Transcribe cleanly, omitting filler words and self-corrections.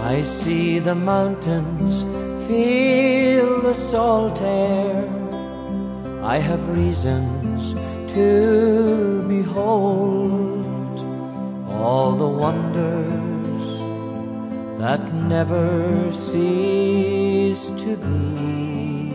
I see the mountains, feel the salt air. I have reasons to behold all the wonders that never cease to be.